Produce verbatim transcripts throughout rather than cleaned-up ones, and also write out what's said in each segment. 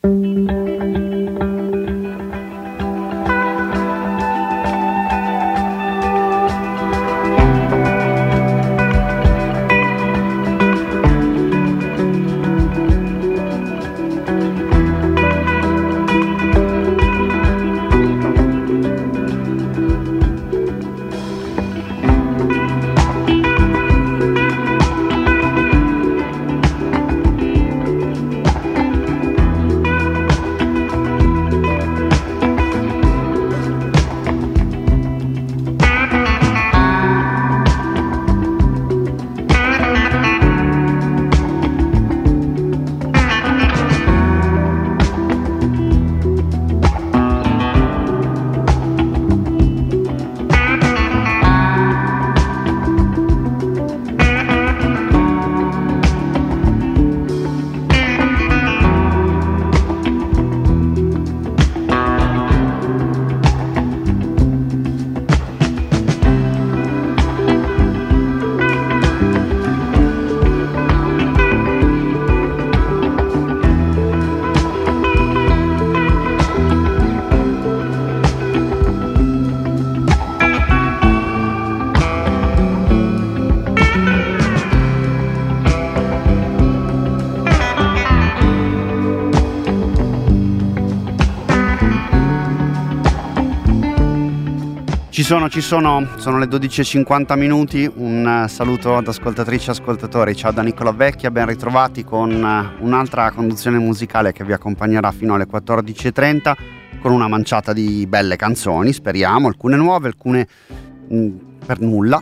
Ci sono, ci sono, sono le dodici e cinquanta minuti, un saluto ad ascoltatrici e ascoltatori, ciao da Nicola Vecchia, ben ritrovati con un'altra conduzione musicale che vi accompagnerà fino alle quattordici e trenta con una manciata di belle canzoni, speriamo, alcune nuove, alcune mh, per nulla,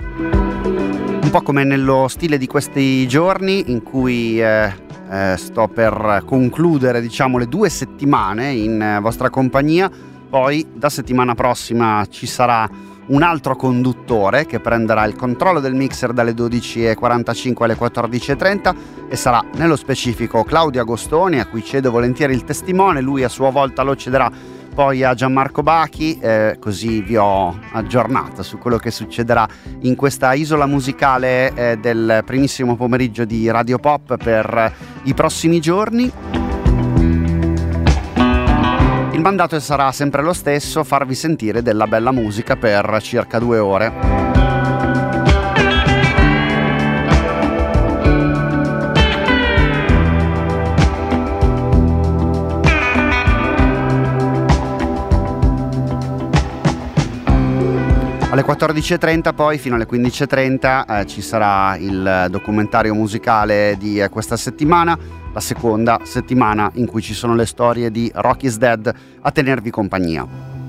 un po' come nello stile di questi giorni in cui eh, eh, sto per concludere, diciamo, le due settimane in eh, vostra compagnia. Poi da settimana prossima ci sarà un altro conduttore che prenderà il controllo del mixer dalle dodici e quarantacinque alle quattordici e trenta e sarà nello specifico Claudio Agostoni, a cui cedo volentieri il testimone. Lui a sua volta lo cederà poi a Gianmarco Bachi, eh, così vi ho aggiornato su quello che succederà in questa isola musicale eh, del primissimo pomeriggio di Radio Pop per i prossimi giorni. Il mandato sarà sempre lo stesso, farvi sentire della bella musica per circa due ore. Alle quattordici e trenta poi fino alle quindici e trenta eh, ci sarà il documentario musicale di eh, questa settimana, la seconda settimana in cui ci sono le storie di Rock is Dead a tenervi compagnia.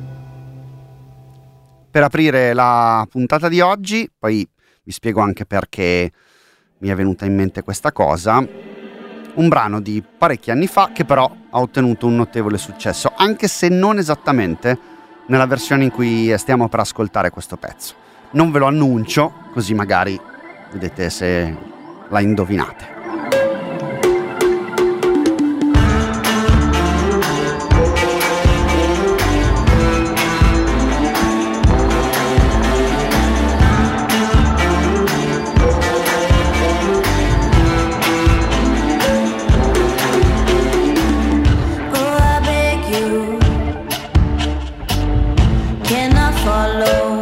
Per aprire la puntata di oggi, poi vi spiego anche perché mi è venuta in mente questa cosa, un brano di parecchi anni fa che però ha ottenuto un notevole successo, anche se non esattamente nella versione in cui stiamo per ascoltare questo pezzo. Non ve lo annuncio, così magari vedete se la indovinate.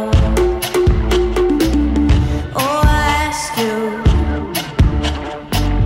Oh, I ask you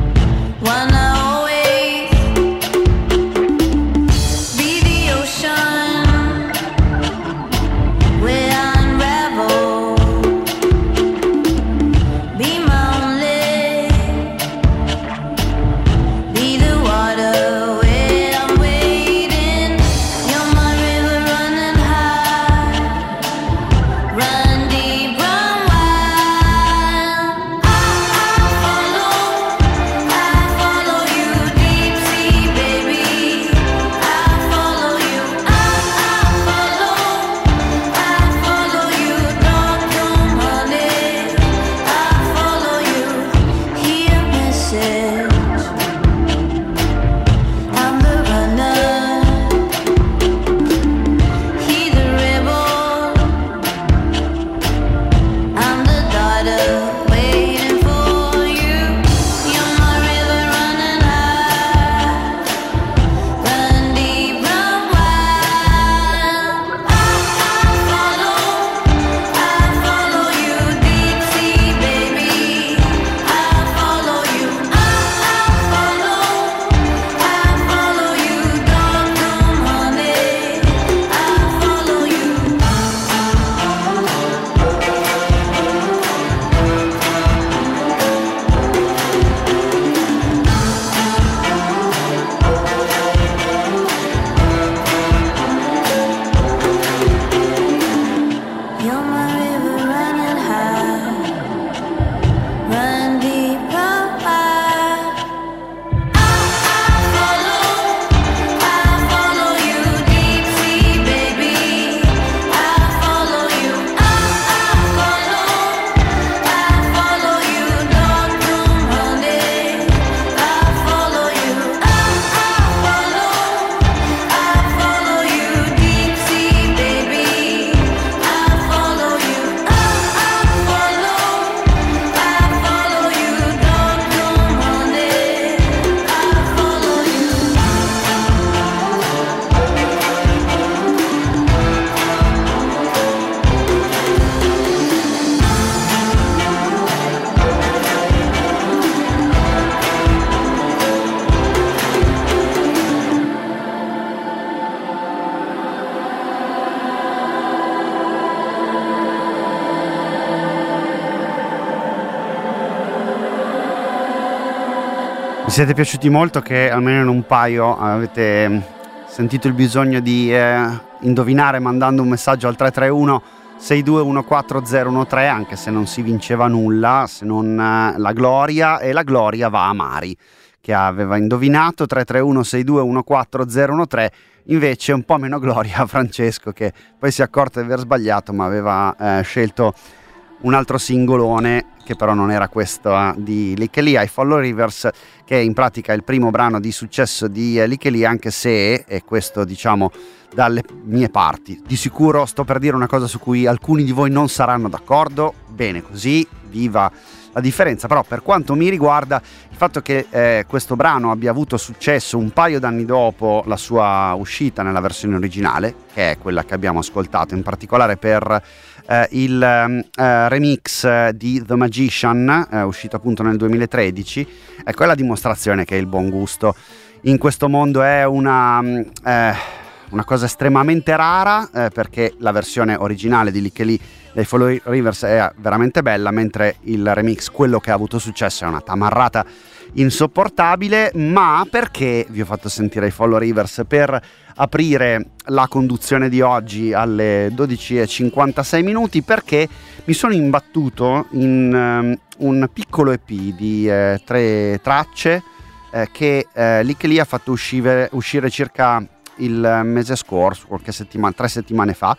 Mi siete piaciuti molto, che almeno in un paio avete sentito il bisogno di eh, indovinare mandando un messaggio al tre tre uno sei due uno quattro zero uno tre, anche se non si vinceva nulla se non eh, la gloria, e la gloria va a Mari che aveva indovinato. Tre tre uno sei due uno quattro zero uno tre. Invece un po' meno gloria a Francesco, che poi si è accorto di aver sbagliato, ma aveva eh, scelto un altro singolone che però non era questo eh, di Lick Lee, I Follow Rivers, che in pratica è il primo brano di successo di eh, Lick Lee, anche se, e questo diciamo dalle mie parti, di sicuro sto per dire una cosa su cui alcuni di voi non saranno d'accordo, bene così, viva la differenza. Però per quanto mi riguarda, il fatto che eh, questo brano abbia avuto successo un paio d'anni dopo la sua uscita nella versione originale, che è quella che abbiamo ascoltato, in particolare per eh, il eh, remix di The Magician, eh, uscito appunto nel duemilatredici, ecco, è la dimostrazione che il buon gusto in questo mondo è una... Eh, una cosa estremamente rara, eh, perché la versione originale di Lick Lee dei Follow Rivers è veramente bella, mentre il remix, quello che ha avuto successo, è una tamarrata insopportabile. Ma perché vi ho fatto sentire i Follow Rivers? Per aprire la conduzione di oggi alle dodici e cinquantasei minuti, perché mi sono imbattuto in um, un piccolo E P di eh, tre tracce eh, che eh, Lick Lee ha fatto uscire, uscire circa il mese scorso, qualche settimana, tre settimane fa,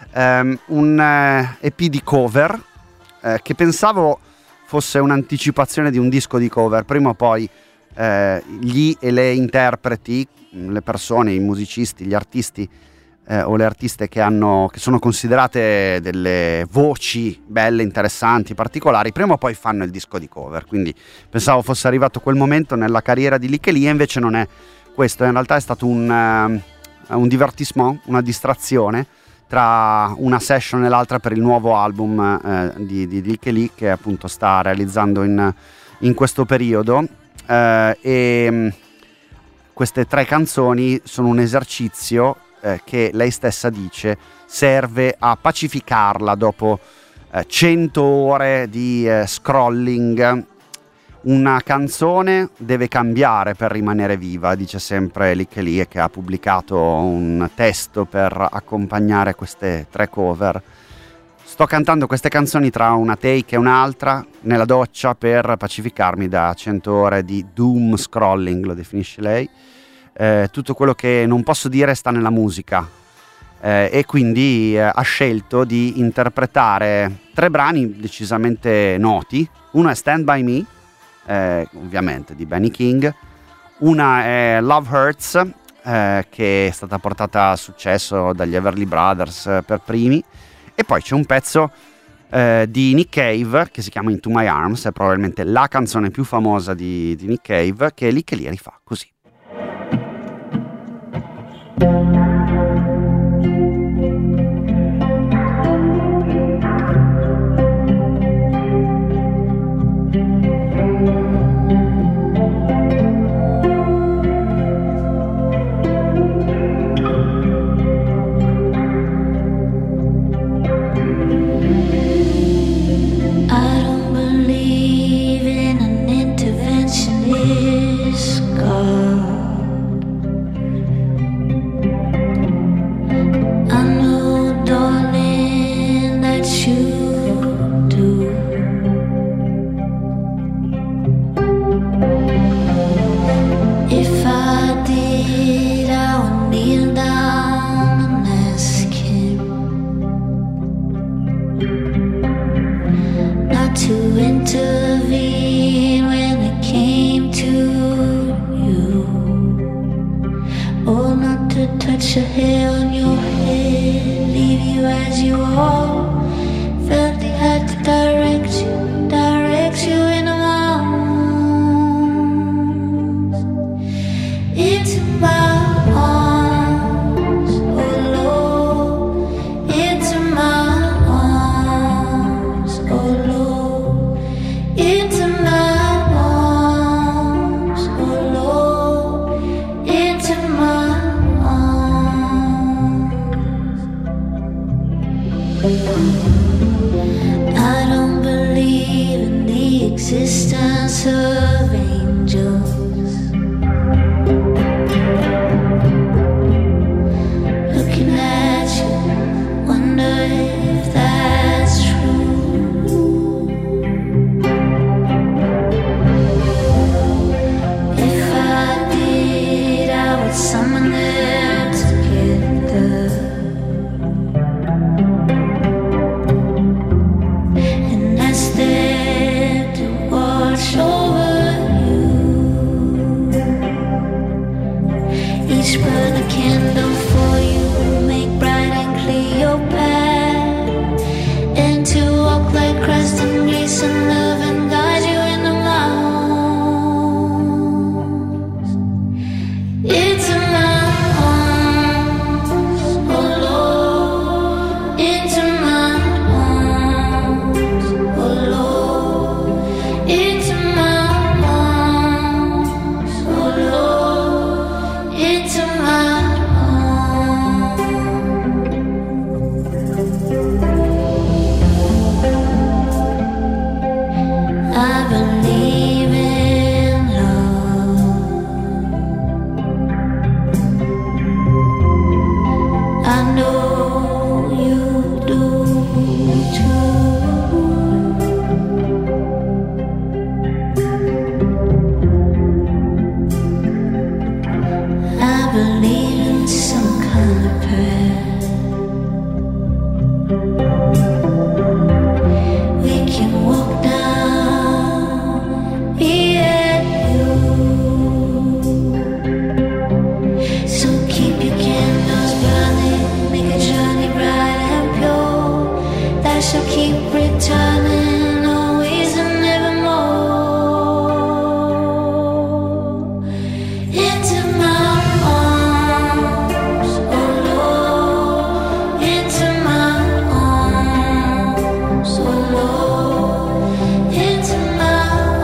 um, un uh, E P di cover uh, che pensavo fosse un'anticipazione di un disco di cover. Prima o poi uh, gli e le interpreti, le persone, i musicisti, gli artisti uh, o le artiste che hanno, che sono considerate delle voci belle, interessanti, particolari, prima o poi fanno il disco di cover. Quindi pensavo fosse arrivato quel momento nella carriera di Lick Lee, e invece non è questo. In realtà è stato un, uh, un divertissement, una distrazione tra una session e l'altra per il nuovo album uh, di, di Lick Lee, che appunto sta realizzando in, in questo periodo, uh, e um, queste tre canzoni sono un esercizio uh, che lei stessa dice serve a pacificarla dopo uh, cento ore di uh, scrolling. Una canzone deve cambiare per rimanere viva, dice sempre Lick Lee, che ha pubblicato un testo per accompagnare queste tre cover. Sto cantando queste canzoni tra una take e un'altra nella doccia per pacificarmi da cento ore di doom scrolling, lo definisce lei. Eh, tutto quello che non posso dire sta nella musica, eh, e quindi eh, ha scelto di interpretare tre brani decisamente noti. Uno è Stand By Me, Eh, ovviamente di Benny King, una è Love Hurts, eh, che è stata portata a successo dagli Everly Brothers eh, per primi, e poi c'è un pezzo eh, di Nick Cave che si chiama Into My Arms, è probabilmente la canzone più famosa di, di Nick Cave, che Lick Lee rifà così. Thank you. someone there together. And as there to watch over you, each burn a candle for you, make bright and clear your path, and to walk like Christ in grace and love and guide you in the mountains. Into my arms, oh Lord, into my arms, oh Lord, into my arms, oh Lord, into my I believe in love. I know you do too. I believe in some kind of prayer. We can walk down, be at you. So keep your candles burning, make a journey bright and pure, that shall keep returning always and evermore. Into my arms, oh Lord, into my arms, oh Lord, into my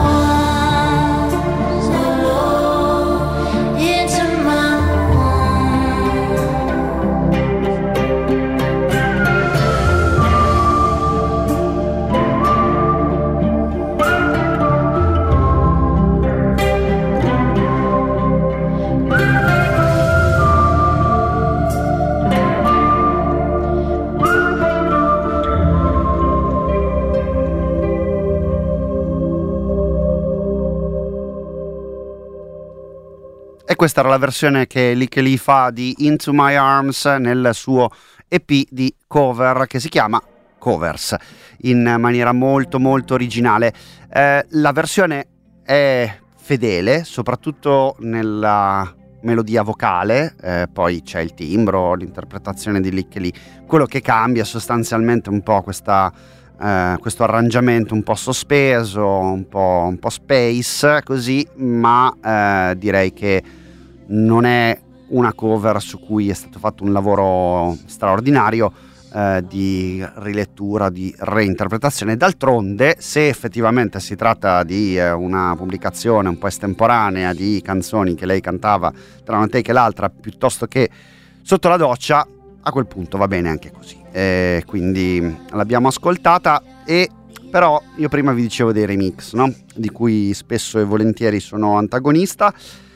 arms, oh Lord, into my E questa era la versione che Lick Lee fa di Into My Arms nel suo E P di cover che si chiama Covers, in maniera molto molto originale. Eh, la versione è fedele, soprattutto nella melodia vocale, eh, poi c'è il timbro, l'interpretazione di Lick Lee. Quello che cambia sostanzialmente un po' questa, eh, questo arrangiamento un po' sospeso, un po', un po' space così, ma eh, direi che non è una cover su cui è stato fatto un lavoro straordinario eh, di rilettura, di reinterpretazione. D'altronde, se effettivamente si tratta di eh, una pubblicazione un po' estemporanea di canzoni che lei cantava tra una take e l'altra piuttosto che sotto la doccia, a quel punto va bene anche così. E quindi l'abbiamo ascoltata, e però io prima vi dicevo dei remix, no? Di cui spesso e volentieri sono antagonista,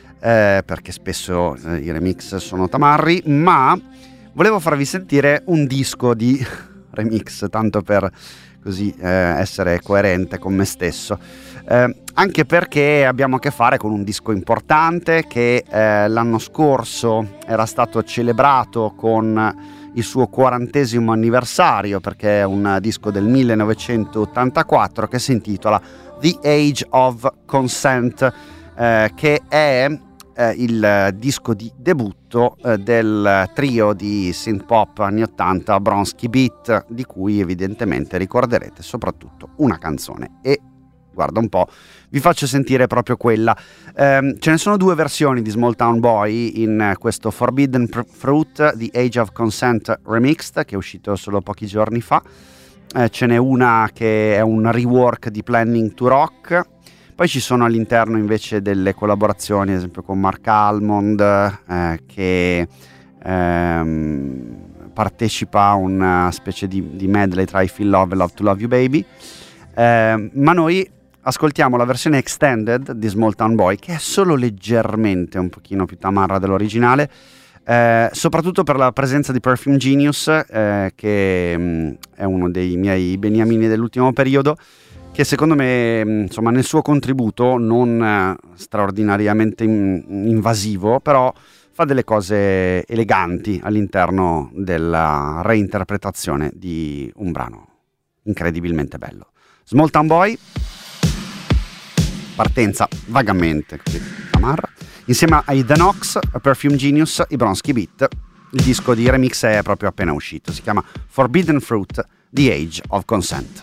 eh, perché spesso eh, i remix sono tamarri, ma volevo farvi sentire un disco di remix, tanto per così eh, essere coerente con me stesso, eh, anche perché abbiamo a che fare con un disco importante che eh, l'anno scorso era stato celebrato con il suo quarantesimo anniversario, perché è un disco del millenovecentottantaquattro che si intitola The Age of Consent, eh, che è eh, il disco di debutto eh, del trio di synth pop anni ottanta Bronski Beat, di cui evidentemente ricorderete soprattutto una canzone, e guarda un po', vi faccio sentire proprio quella. Eh, ce ne sono due versioni di Small Town Boy in questo Forbidden Fruit, The Age of Consent Remixed, che è uscito solo pochi giorni fa. Eh, ce n'è una che è un rework di Planning to Rock. Poi ci sono all'interno invece delle collaborazioni, ad esempio con Mark Almond, eh, che ehm, partecipa a una specie di, di medley tra I Feel Love e Love to Love You Baby. Eh, ma noi ascoltiamo la versione extended di Small Town Boy, che è solo leggermente un pochino più tamarra dell'originale, eh, soprattutto per la presenza di Perfume Genius, eh, che mh, è uno dei miei beniamini dell'ultimo periodo, che secondo me, mh, insomma, nel suo contributo non eh, straordinariamente in- invasivo, però fa delle cose eleganti all'interno della reinterpretazione di un brano incredibilmente bello. Small Town Boy, partenza vagamente così, tamarra, insieme ai The Knox, a Perfume Genius, i Bronski Beat. Il disco di remix è proprio appena uscito, si chiama Forbidden Fruit, The Age of Consent.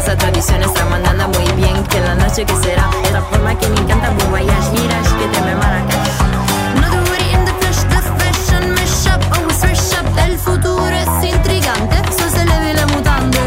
esa tradición está mandando muy bien. Que la noche que será, otra forma que me encanta. Buen voyage, mirage, que te me Marrakech. Another way in the flesh, the fashion mashup, always fresh up. El futuro es intrigante, so se levi le mutande.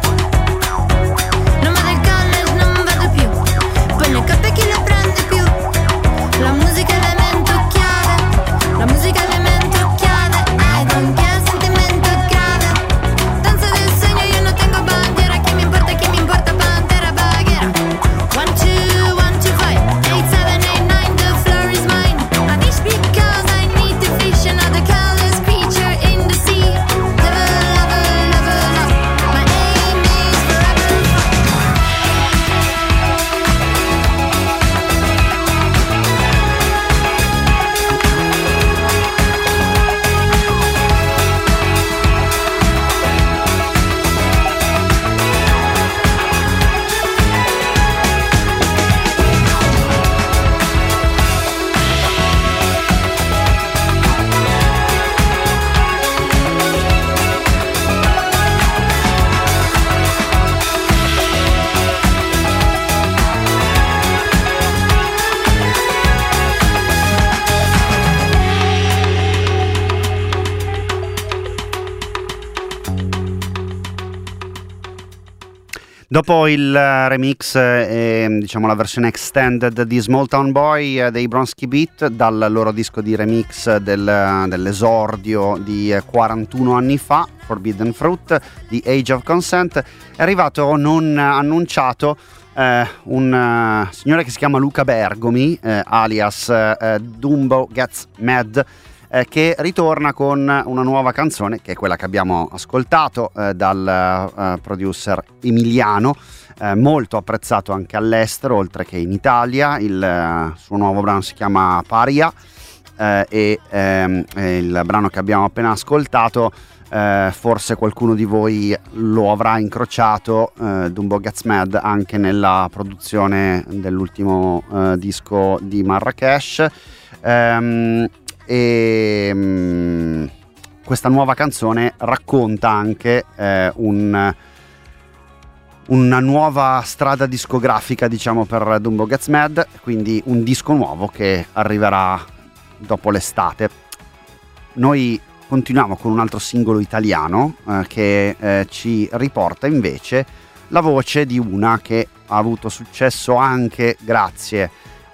Non vado il college, non vado più. Poi ne capi chi le prende più. La musica è elemento chiave. La musica è elemento chiave. I don't care, sentimento grave. Danza del segno, io non tengo bandiera. Chi mi importa, chi mi importa, pantera baghera. One, two, one, two, five, eight, seven, eight, nine, the floor is mine. I wish because I need to fish another colorless creature in the sea. Level, level, level up. My aim is forever fun. Dopo il eh, remix e eh, diciamo la versione extended di Small Town Boy eh, dei Bronski Beat dal loro disco di remix del, dell'esordio di eh, quarantuno anni fa, Forbidden Fruit di Age of Consent, è arrivato non annunciato eh, un uh, signore che si chiama Luca Bergomi, eh, alias eh, Dumbo Gets Mad, Eh, che ritorna con una nuova canzone, che è quella che abbiamo ascoltato eh, dal eh, producer emiliano, eh, molto apprezzato anche all'estero oltre che in Italia. Il eh, suo nuovo brano si chiama Paria eh, e ehm, il brano che abbiamo appena ascoltato eh, forse qualcuno di voi lo avrà incrociato, eh, Dumbo Gets Mad, anche nella produzione dell'ultimo eh, disco di Marrakesh. ehm, E um, questa nuova canzone racconta anche eh, un, una nuova strada discografica, diciamo, per Dumbo Gets Mad, quindi un disco nuovo che arriverà dopo l'estate. Noi continuiamo con un altro singolo italiano eh, che eh, ci riporta invece la voce di una che ha avuto successo anche grazie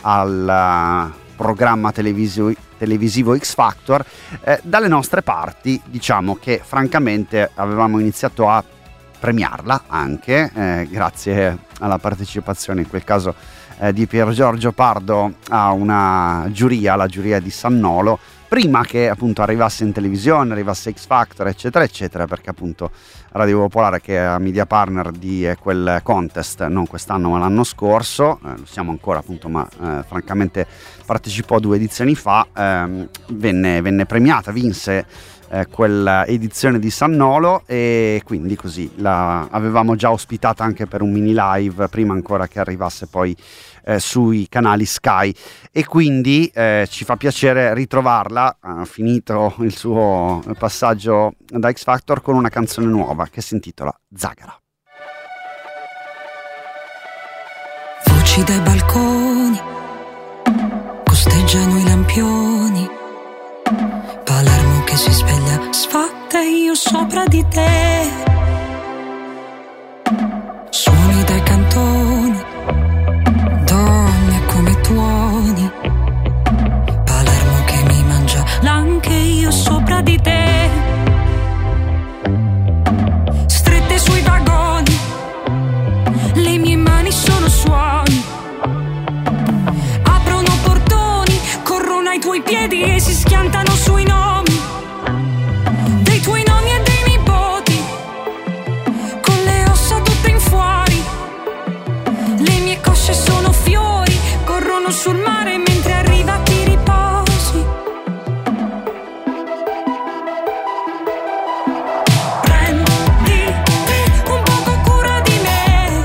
al programma televisivo televisivo X Factor. Eh, dalle nostre parti diciamo che francamente avevamo iniziato a premiarla anche eh, grazie alla partecipazione in quel caso eh, di Pier Giorgio Pardo a una giuria, la giuria di Sannolo, prima che appunto arrivasse in televisione, arrivasse X Factor eccetera eccetera, perché appunto Radio Popolare, che è media partner di eh, quel contest, non quest'anno ma l'anno scorso, eh, lo siamo ancora appunto, ma eh, francamente partecipò due edizioni fa, ehm, venne, venne premiata, vinse eh, quell'edizione di Sannolo, e quindi così la avevamo già ospitata anche per un mini live prima ancora che arrivasse poi eh, sui canali Sky, e quindi eh, ci fa piacere ritrovarla, ha finito il suo passaggio da X Factor, con una canzone nuova che si intitola Zagara. Voci dai balconi, costeggiano i lampioni, Palermo che si sveglia sfatta e io sopra di te, suoni dai cantoni, donne come tuoni, Palermo che mi mangia l'anche io sopra di te, strette sui vagoni, le mie mani sono suoni, aprono portoni, corrono ai tuoi piedi e si schiantano sui nomi dei tuoi nonni e dei nipoti, con le ossa tutte in fuori, le mie cosce sono fiori, corrono sul mare mentre arriva ti riposi. Prenditi un poco cura di me,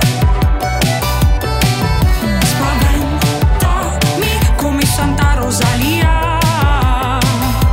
spaventami come Santa Rosalia,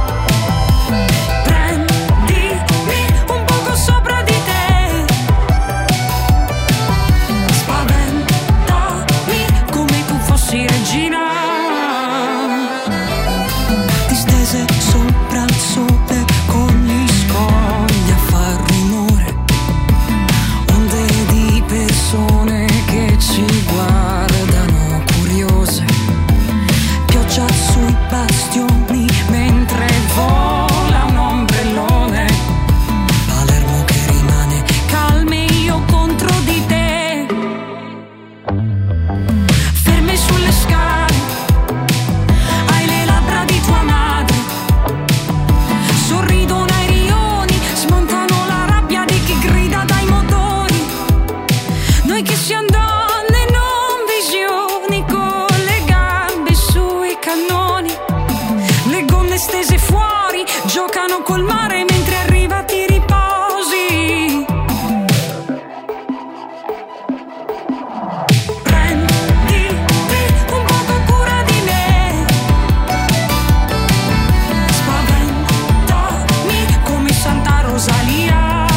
noi che siamo donne non visioni, con le gambe sui cannoni, le gonne stese fuori, giocano col mare mentre arriva ti riposi. Prenditi un poco cura di me, spaventami come Santa Rosalia.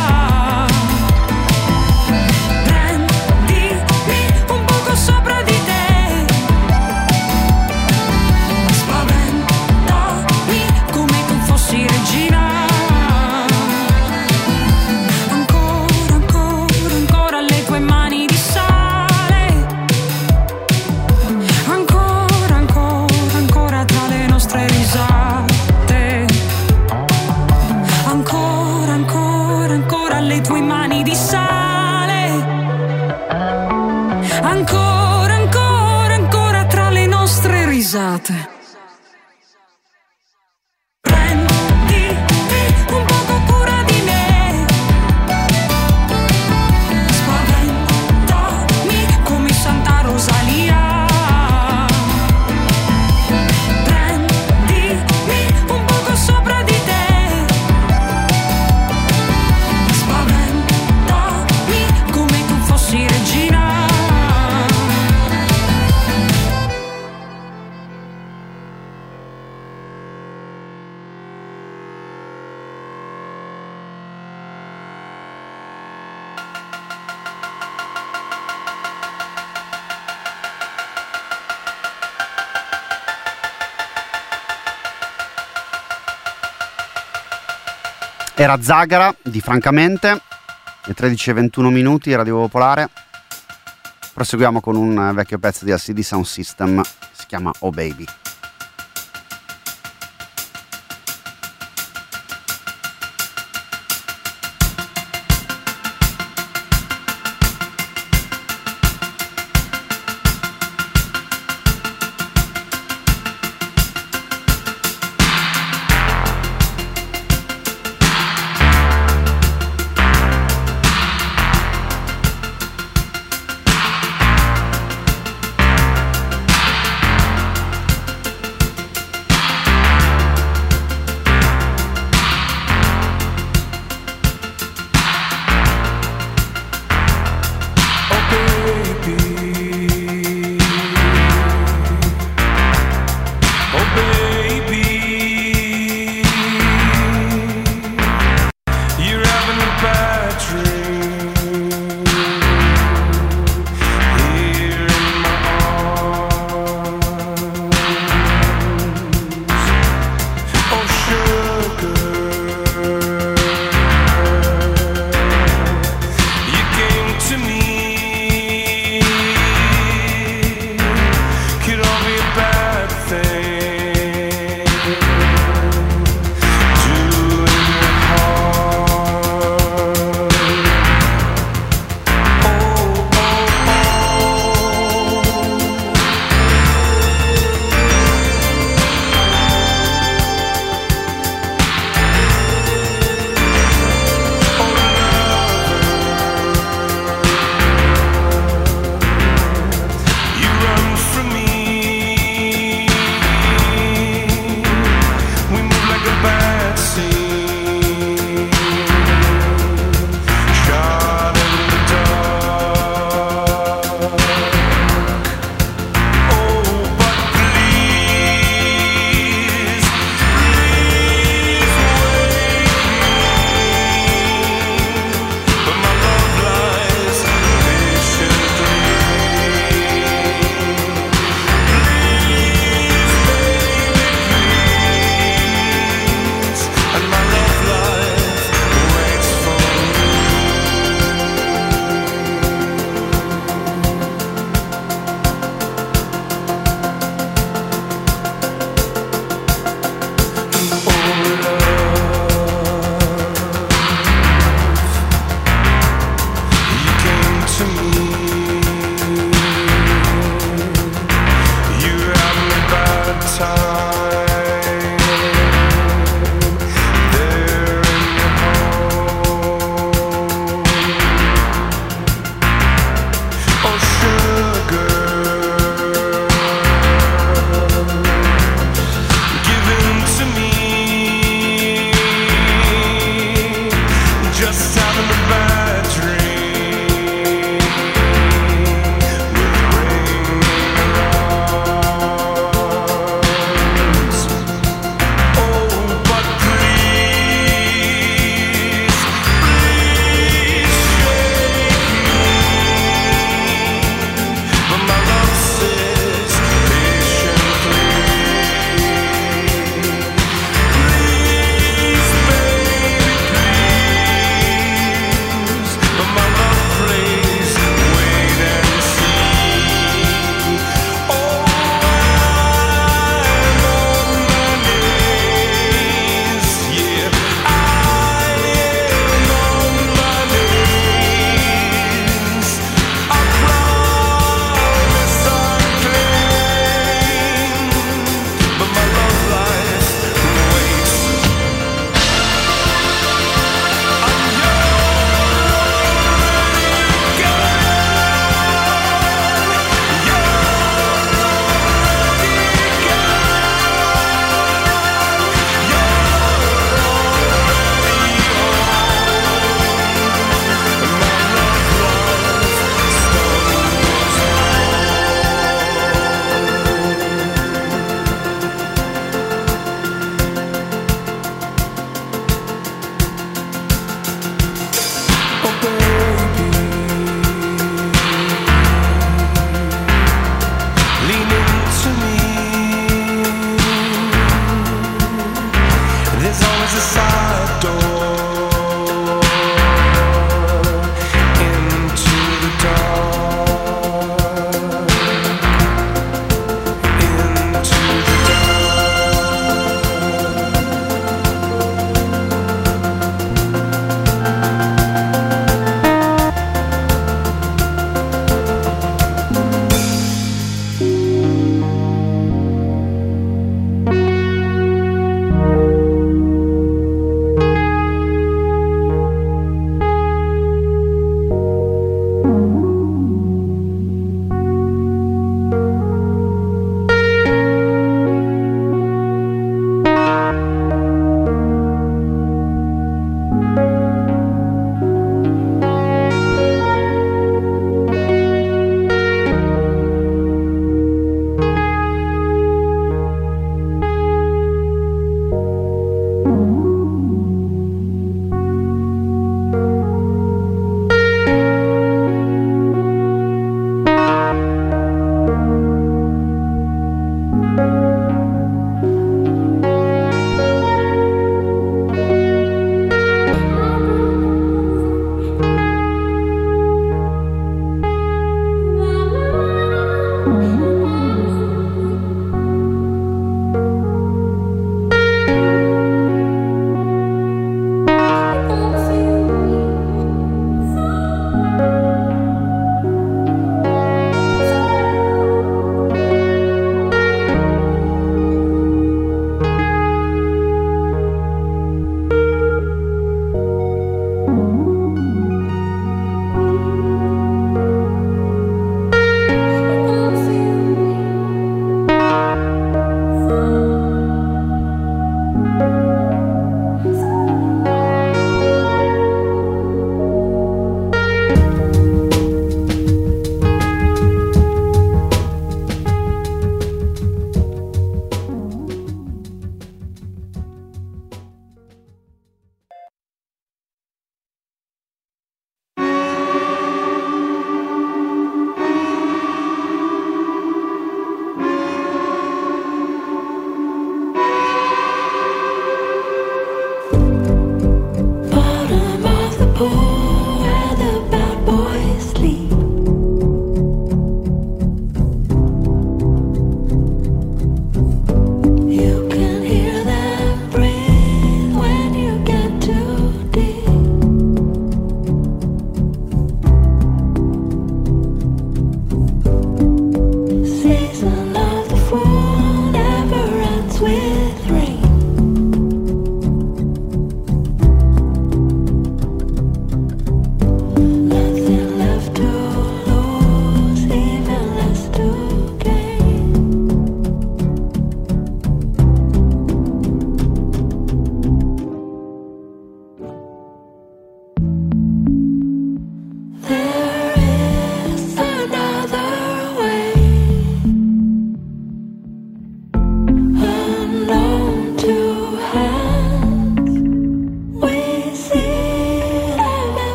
Prenditi un poco cura di me, spaventami come Santa Rosalia. Prendimi un poco sopra di te, spaventami come tu fossi regina. Era Zagara di Francamente, le tredici e ventuno minuti, Radio Popolare. Proseguiamo con un vecchio pezzo di L C D Sound System, si chiama Oh Baby.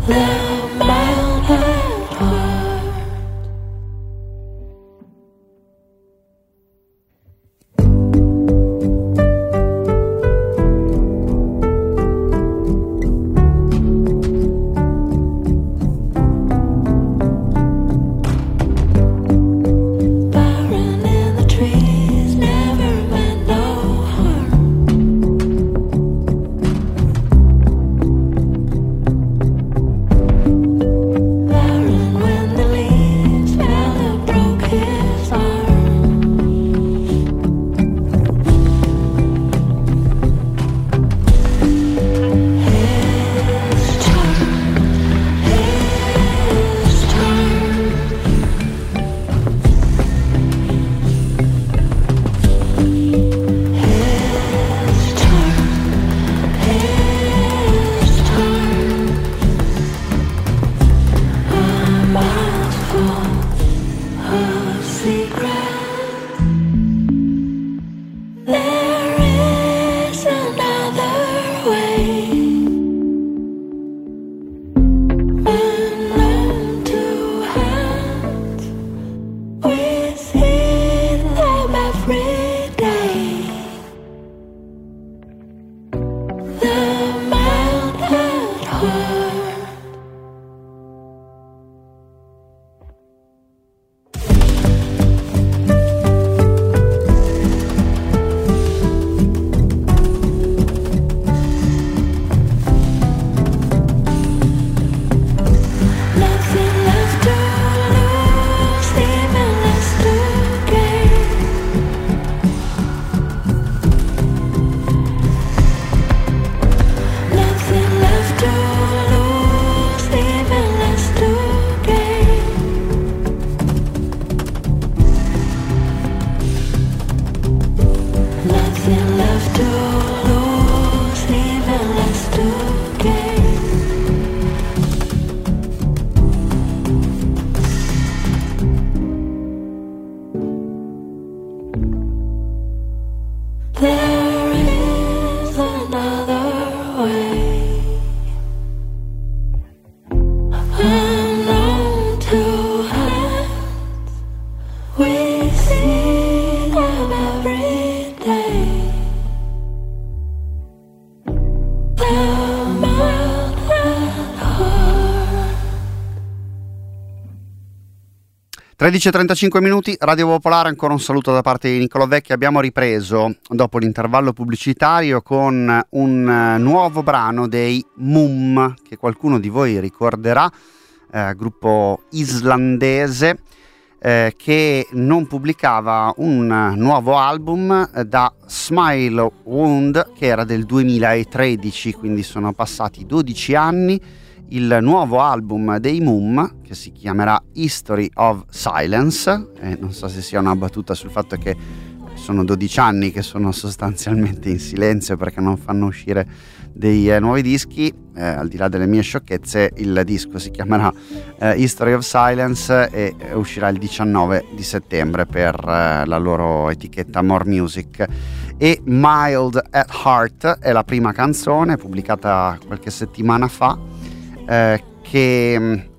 tredici e trentacinque minuti, Radio Popolare, ancora un saluto da parte di Niccolò Vecchi. Abbiamo ripreso dopo l'intervallo pubblicitario con un nuovo brano dei Mum, che qualcuno di voi ricorderà, eh, gruppo islandese eh, che non pubblicava un nuovo album da Smile Wound, che era del duemilatredici, quindi sono passati dodici anni. Il nuovo album dei Mum, che si chiamerà History of Silence, e non so se sia una battuta sul fatto che sono dodici anni che sono sostanzialmente in silenzio perché non fanno uscire dei eh, nuovi dischi, eh, al di là delle mie sciocchezze. Il disco si chiamerà eh, History of Silence e eh, uscirà il diciannove di settembre per eh, la loro etichetta More Music. E Mild at Heart è la prima canzone, pubblicata qualche settimana fa, Eh, che mh,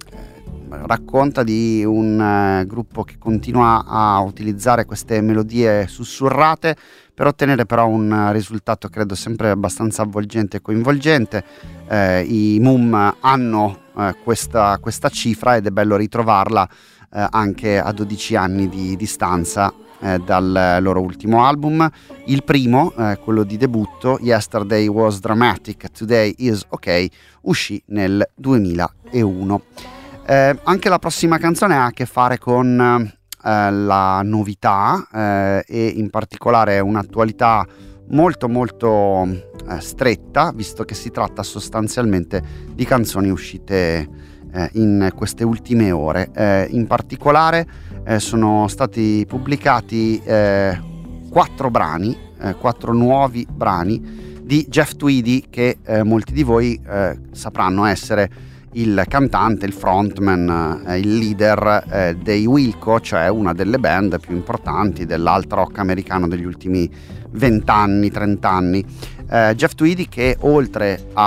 racconta di un uh, gruppo che continua a utilizzare queste melodie sussurrate per ottenere però un uh, risultato credo sempre abbastanza avvolgente e coinvolgente. Eh, I Mum hanno uh, questa, questa cifra ed è bello ritrovarla uh, anche a dodici anni di distanza eh, dal loro ultimo album. Il primo, eh, quello di debutto, Yesterday Was Dramatic, Today Is Ok, uscì nel duemilauno. Eh, anche la prossima canzone ha a che fare con eh, la novità eh, e in particolare un'attualità molto molto eh, stretta, visto che si tratta sostanzialmente di canzoni uscite eh, in queste ultime ore. Eh, in particolare eh, sono stati pubblicati eh, quattro brani, eh, quattro nuovi brani di Jeff Tweedy, che eh, molti di voi eh, sapranno essere il cantante, il frontman, eh, il leader eh, dei Wilco, cioè una delle band più importanti dell'alt rock americano degli ultimi venti anni, trenta anni. Eh, Jeff Tweedy, che oltre a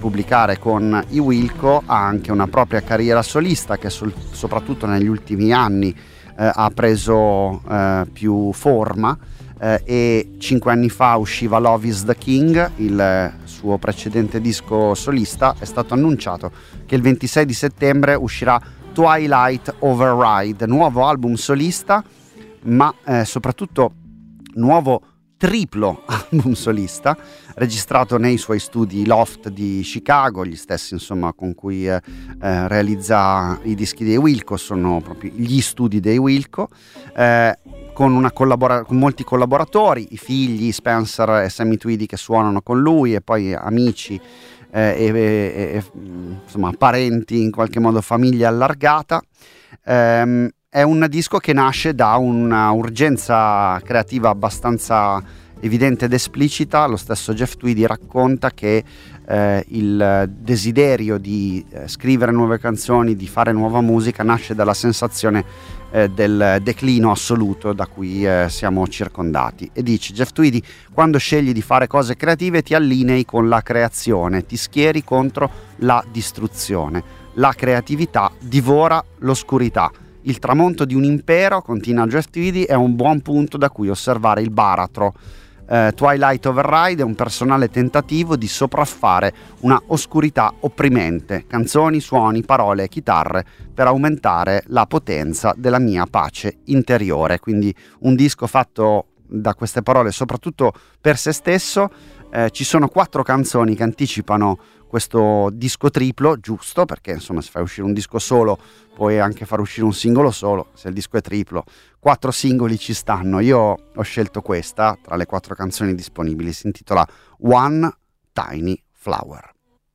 pubblicare con i Wilco, ha anche una propria carriera solista che sol- soprattutto negli ultimi anni eh, ha preso eh, più forma, eh, e cinque anni fa usciva Love is the King, il suo precedente disco solista. È stato annunciato che il ventisei di settembre uscirà Twilight Override, nuovo album solista, ma eh, soprattutto nuovo triplo album solista, registrato nei suoi studi Loft di Chicago, gli stessi insomma con cui eh, eh, realizza i dischi dei Wilco, sono proprio gli studi dei Wilco, eh, con, una collabora- con molti collaboratori, i figli Spencer e Sammy Tweedy che suonano con lui, e poi amici eh, e, e, e insomma parenti, in qualche modo famiglia allargata. Ehm, È un disco che nasce da una urgenza creativa abbastanza evidente ed esplicita. Lo stesso Jeff Tweedy racconta che eh, il desiderio di eh, scrivere nuove canzoni, di fare nuova musica, nasce dalla sensazione eh, del declino assoluto da cui eh, siamo circondati. E dice Jeff Tweedy: quando scegli di fare cose creative ti allinei con la creazione, ti schieri contro la distruzione. La creatività divora l'oscurità. Il tramonto di un impero, continua Jeff Tweedy, è un buon punto da cui osservare il baratro. Eh, Twilight Override è un personale tentativo di sopraffare una oscurità opprimente, canzoni, suoni, parole e chitarre per aumentare la potenza della mia pace interiore. Quindi un disco fatto da queste parole soprattutto per se stesso. Eh, ci sono quattro canzoni che anticipano questo disco triplo, giusto, perché insomma se fai uscire un disco solo puoi anche far uscire un singolo solo, se il disco è triplo quattro singoli ci stanno. Io ho scelto questa tra le quattro canzoni disponibili, si intitola One Tiny Flower.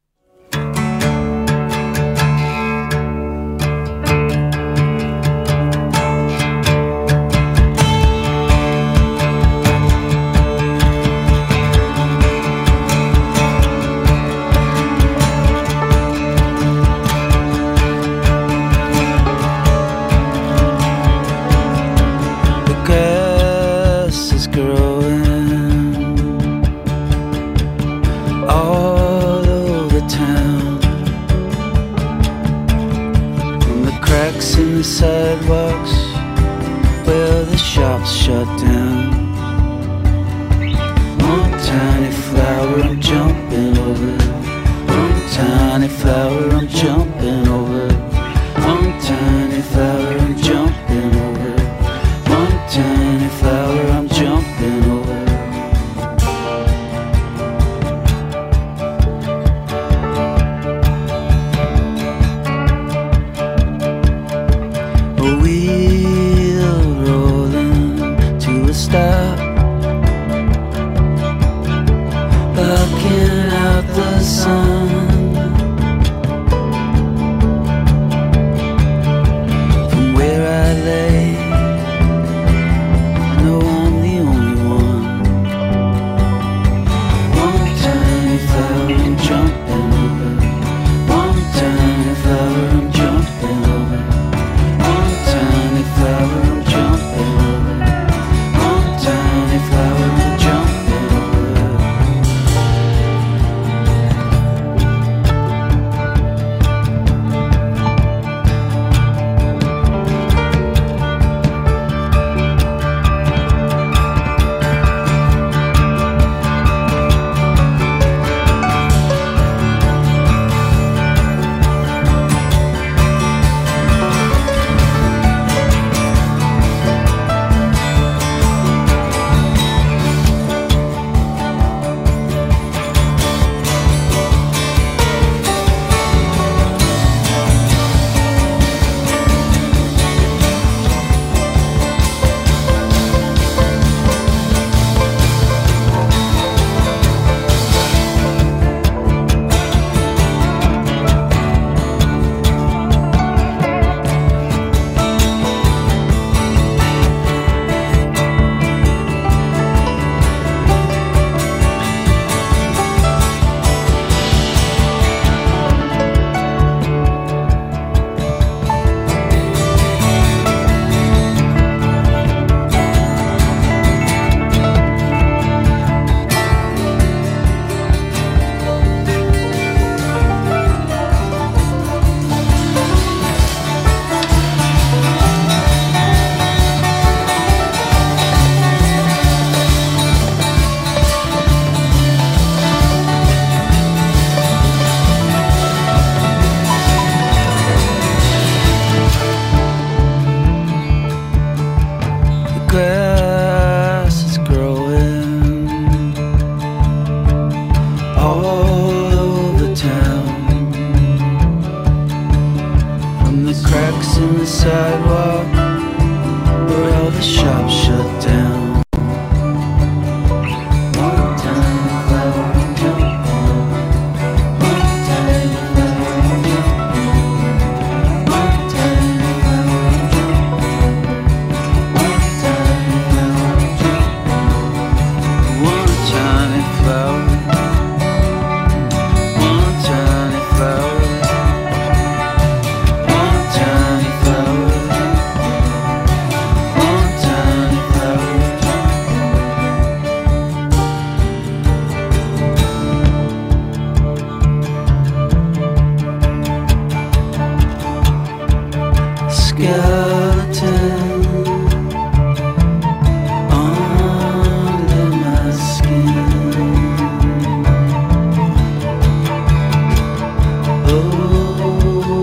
The sidewalks where the shops shut down. One tiny flower I'm jumping over. One tiny flower I'm jumping over. One tiny flower I'm jumping over. One tiny flower I'm jumping over. Stop. Looking clocks in the sidewalk where all the shops shut down. One tiny flower jumping, one tiny flower jumping, one tiny flower jumping, one tiny flower jumping, one tiny flower, one tiny flower. Skeleton under my skin. Oh,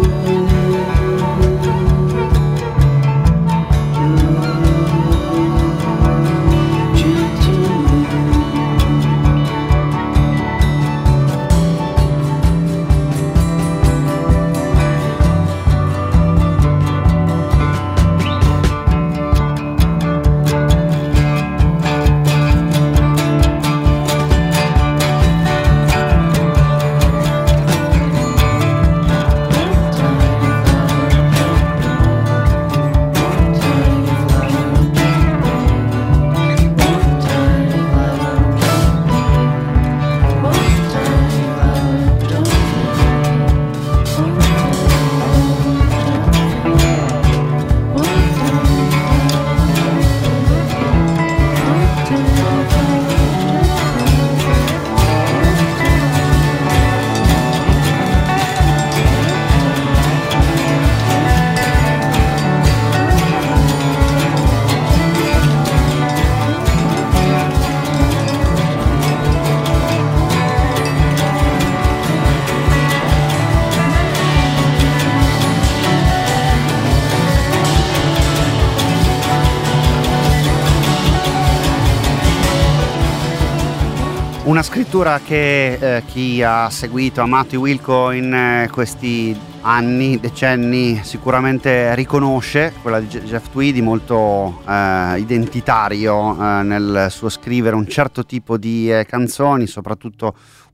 Una scrittura che eh, chi ha seguito, amato i Wilco in eh, questi anni, decenni, sicuramente riconosce, quella di Jeff Tweedy, molto eh, identitario eh, nel suo scrivere un certo tipo di eh, canzoni, soprattutto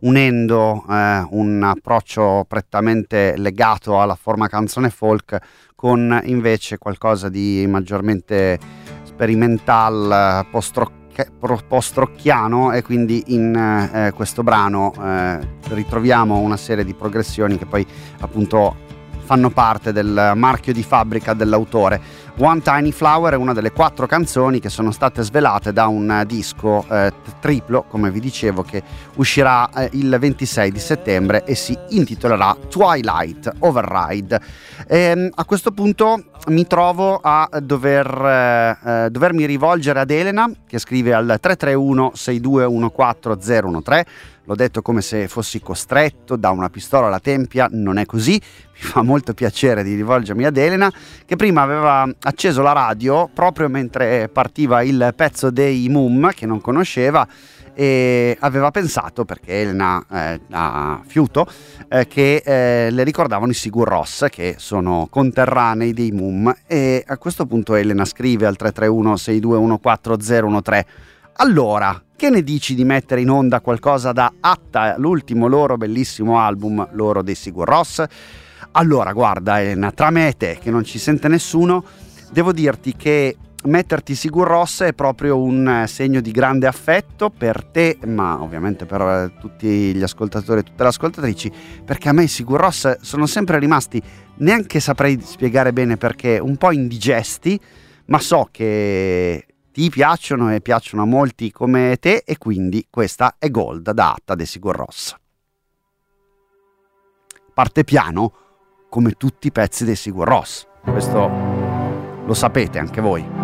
unendo eh, un approccio prettamente legato alla forma canzone folk con invece qualcosa di maggiormente sperimental, post-rock, post-rocchiano, e quindi in eh, questo brano eh, ritroviamo una serie di progressioni che poi appunto fanno parte del marchio di fabbrica dell'autore. One Tiny Flower è una delle quattro canzoni che sono state svelate da un disco eh, triplo, come vi dicevo, che uscirà eh, il ventisei di settembre e si intitolerà Twilight Override. E, a questo punto mi trovo a dover eh, dovermi rivolgere ad Elena, che scrive al tre tre uno sei due uno quattro zero uno tre. L'ho detto come se fossi costretto da una pistola alla tempia, non è così. Mi fa molto piacere di rivolgermi ad Elena, che prima aveva acceso la radio proprio mentre partiva il pezzo dei Mum, che non conosceva, e aveva pensato, perché Elena eh, ha fiuto, eh, che eh, le ricordavano i Sigur Rós, che sono conterranei dei Mum. E a questo punto Elena scrive al tre tre uno sei due uno quattro zero uno tre: allora, che ne dici di mettere in onda qualcosa da Atta, l'ultimo loro bellissimo album, loro dei Sigur Rós? Allora, guarda Elena, tra me e te, che non ci sente nessuno, devo dirti che metterti Sigur Rós è proprio un segno di grande affetto per te, ma ovviamente per tutti gli ascoltatori e tutte le ascoltatrici, perché a me i Sigur Rós sono sempre rimasti, neanche saprei spiegare bene perché, un po' indigesti, ma so che ti piacciono e piacciono a molti come te, e quindi questa è Gold da Atta dei Sigur Rós. Parte piano, come tutti i pezzi dei Sigur Rós, questo lo sapete anche voi.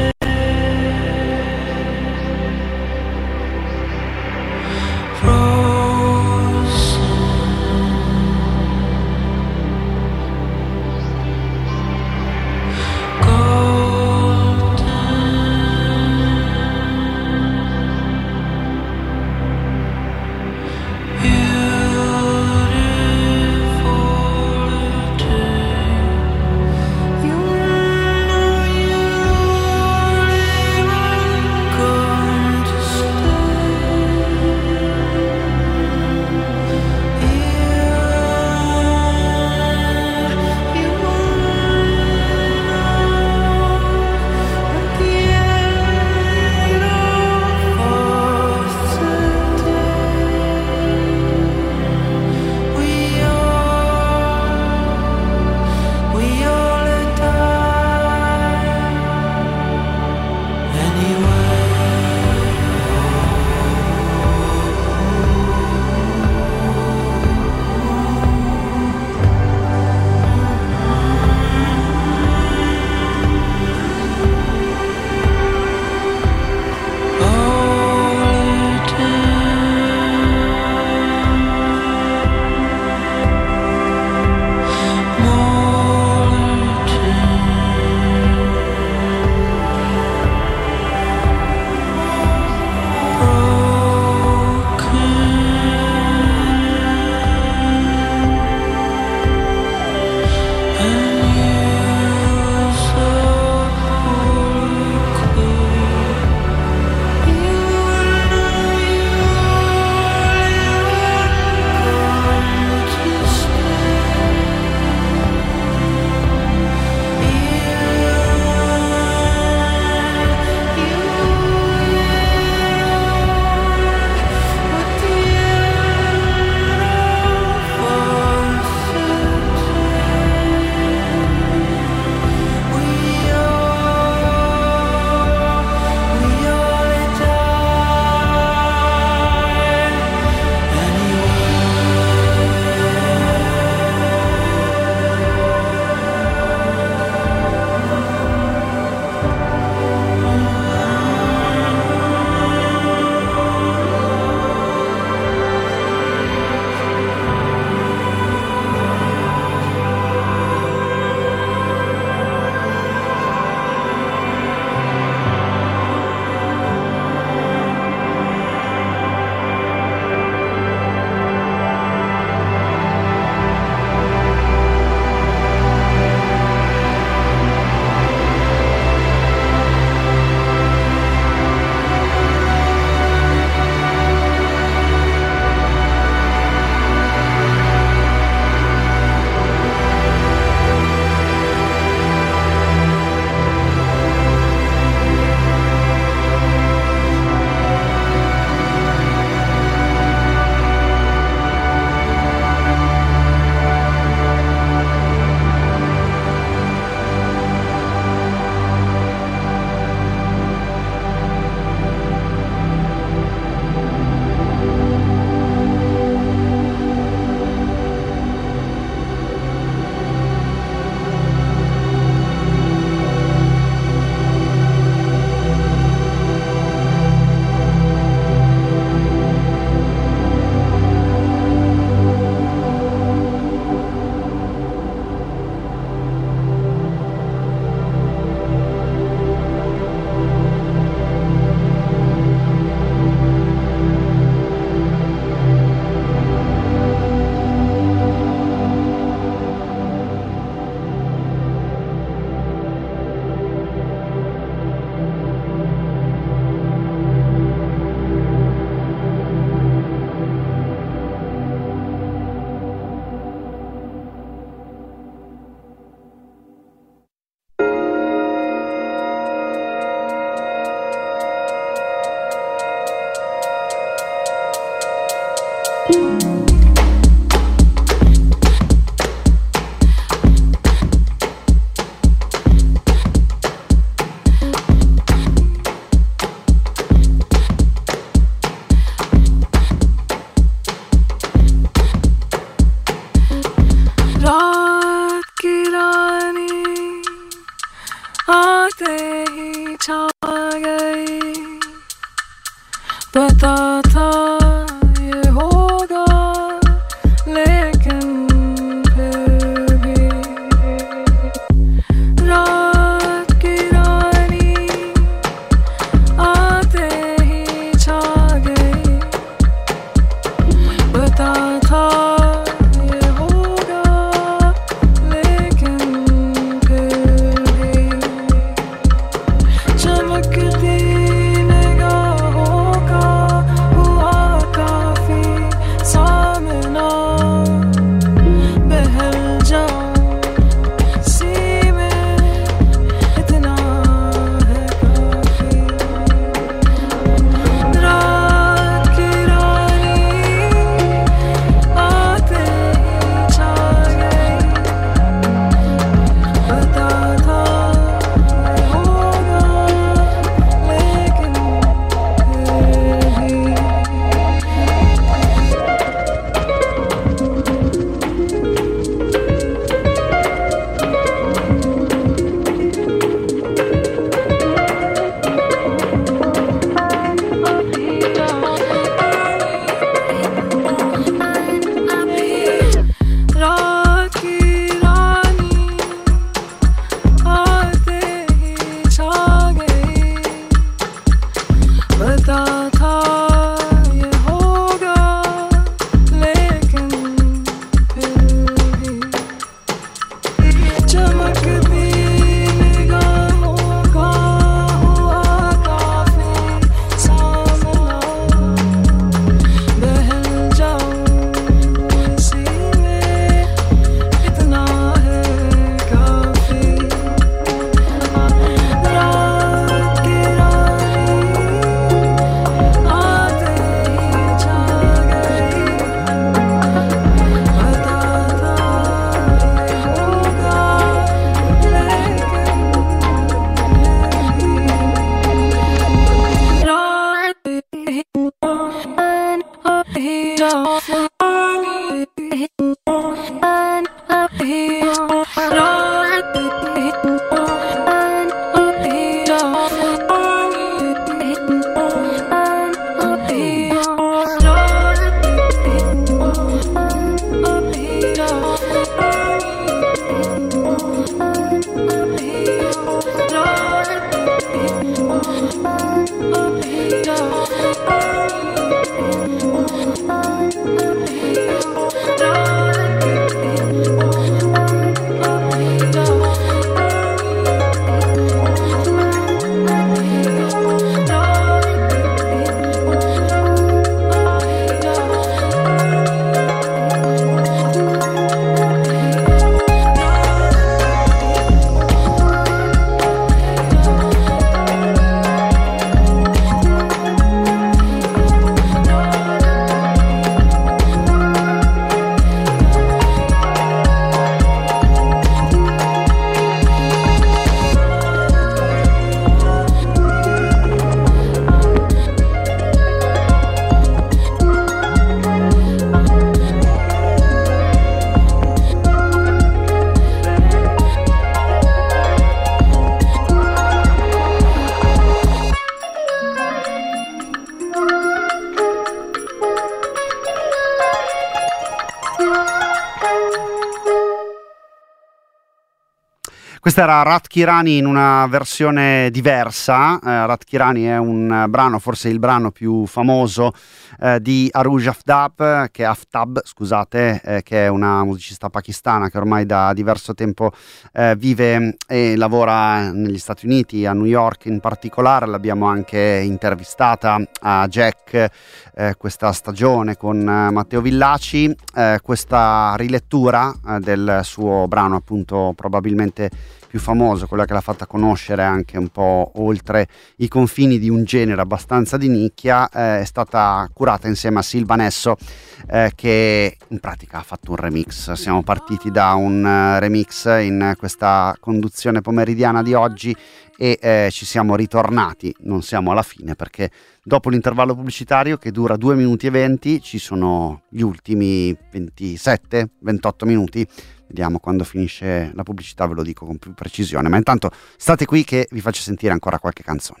Questa era Rat Kirani in una versione diversa. eh, Rat Kirani è un brano, forse il brano più famoso eh, di Arooj Aftab, che, Aftab, scusate, eh, che è una musicista pakistana che ormai da diverso tempo eh, vive e lavora negli Stati Uniti, a New York in particolare. L'abbiamo anche intervistata a Jack eh, questa stagione con eh, Matteo Villaci. Eh, questa rilettura eh, del suo brano, appunto probabilmente più famoso, quella che l'ha fatta conoscere anche un po' oltre i confini di un genere abbastanza di nicchia, eh, è stata curata insieme a Silvan Esso, eh, che in pratica ha fatto un remix. Siamo partiti da un uh, remix in questa conduzione pomeridiana di oggi e eh, ci siamo ritornati, non siamo alla fine, perché dopo l'intervallo pubblicitario, che dura due minuti e venti, ci sono gli ultimi ventisette ventotto minuti. Vediamo quando finisce la pubblicità, ve lo dico con più precisione, ma intanto state qui che vi faccio sentire ancora qualche canzone.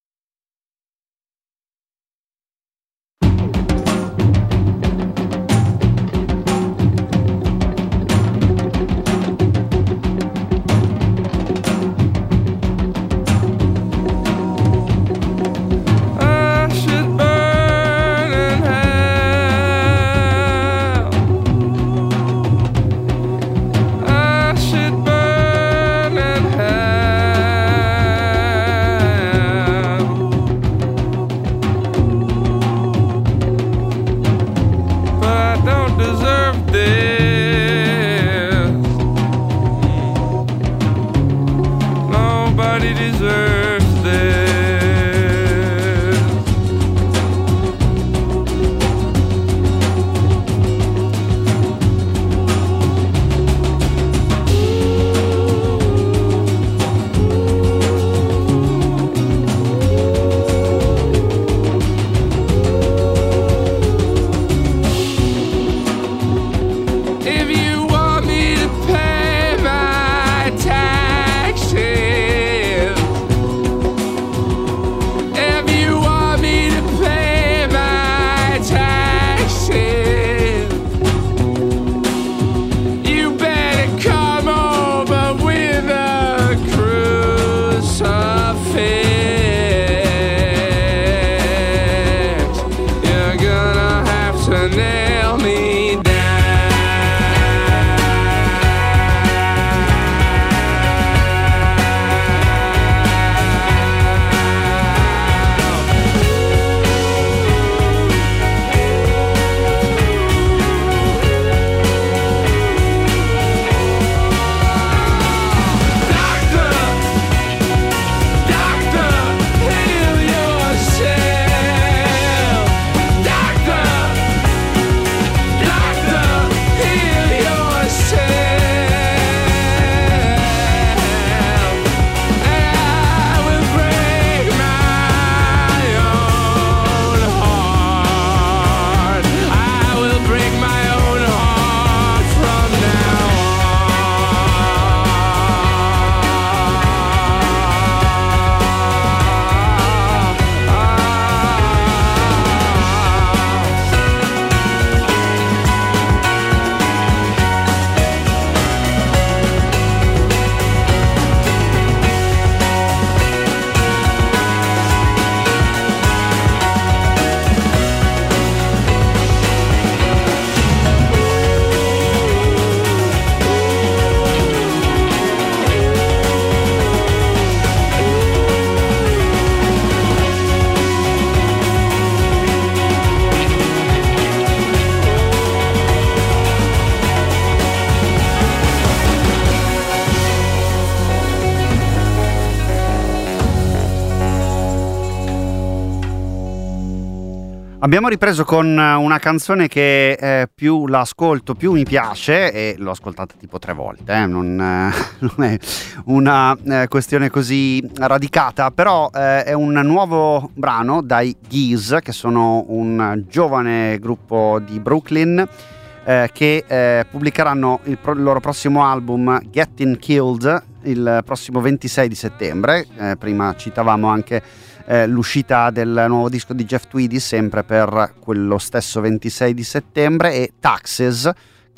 Abbiamo ripreso con una canzone che eh, più l'ascolto più mi piace, e l'ho ascoltata tipo tre volte, eh, non, eh, non è una eh, questione così radicata, però eh, è un nuovo brano dai Geese, che sono un giovane gruppo di Brooklyn eh, che eh, pubblicheranno il, pro- il loro prossimo album Getting Killed il prossimo ventisei di settembre. Eh, prima citavamo anche Eh, l'uscita del nuovo disco di Jeff Tweedy, sempre per quello stesso ventisei di settembre, e Taxes, che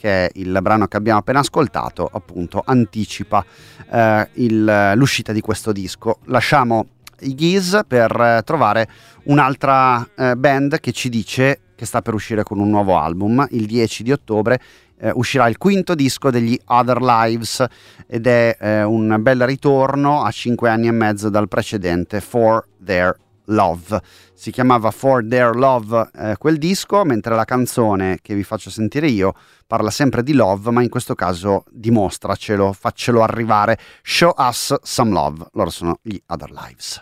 che è il brano che abbiamo appena ascoltato, appunto anticipa eh, il, l'uscita di questo disco. Lasciamo i Gees per eh, trovare un'altra eh, band che ci dice che sta per uscire con un nuovo album. Il dieci di ottobre eh, uscirà il quinto disco degli Other Lives ed è eh, un bel ritorno a cinque anni e mezzo dal precedente For Their Love. Si chiamava For Their Love eh, quel disco, mentre la canzone che vi faccio sentire io parla sempre di love, ma in questo caso dimostracelo, faccelo arrivare. Show us some love. Loro sono gli Other Lives.